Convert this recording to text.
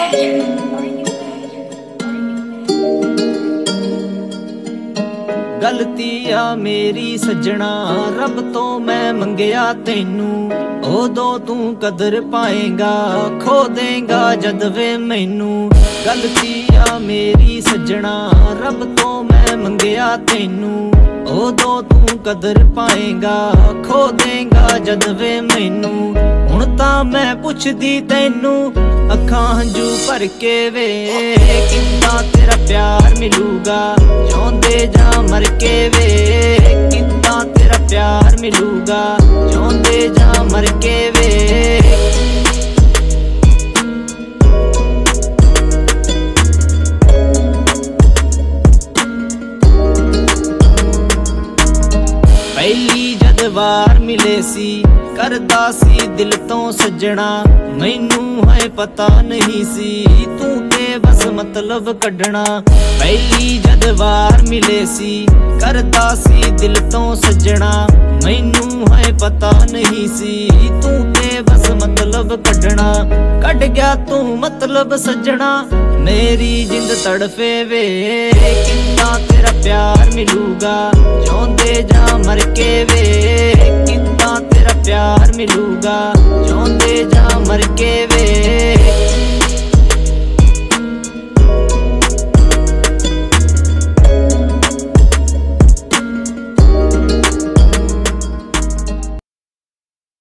गलती आ मेरी सज्जणा रब तो मैं मंगिया तेनू उदों तू कदर पाएगा खो देगा जद वे मैनू। गलती आ मेरी सज्जणा रब तो मैं मंगिया तेनू उदों तू कदर पाएगा खो देगा जद वे मैनू। हुण तां मैं पुछदी तैनू अखां हंजू भर के वे किद्दां तेरा प्यार मिलूगा जिउंदे जां मर के वे किद्दां तेरा प्यार मिलूगा जिउंदे जां मर के वे। पहली जद वार मिले सी करदा सी दिल तो सज्जणा मैनू है पता नहीं सी तू ते बस मतलब कढ़ना। पहली जद वार मिले सी करदा सी दिल तो सज्जणा मैनू है पता नहीं सी तू ते बस मतलब कढ़ना। कढ़ गया तू मतलब सज्जणा मेरी जिंद तड़फे वे किद्दां तेरा प्यार मिलूगा जिउंदे जां मर के वे किद्दां तेरा प्यार मिलूगा जिउंदे जां मर के वे।